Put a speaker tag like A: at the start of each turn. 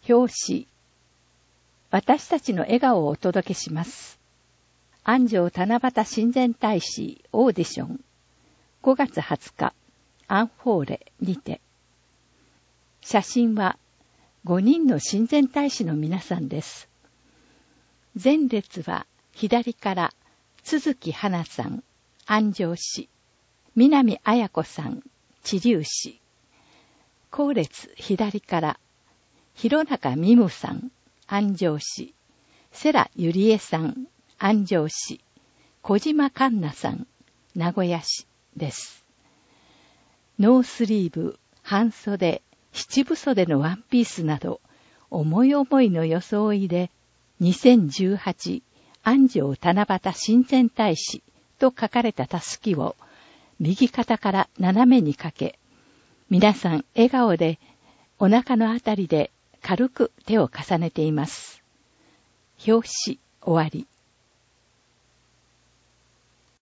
A: 表紙。私たちの笑顔をお届けします。安城七夕親善大使オーディション。5月20日、アンフォーレにて。写真は5人の親善大使の皆さんです。前列は左から都築花さん、安城市。南彩子さん、知立市。後列左から広中美夢さん、安城市。世良ゆりえさん、安城市。小島環奈さん、名古屋市です。ノースリーブ、半袖、七分袖のワンピースなど、思い思いの装いで、2018安城七夕親善大使と書かれたたすきを右肩から斜めにかけ、皆さん笑顔でお腹のあたりで軽く手を重ねています。表紙終わり。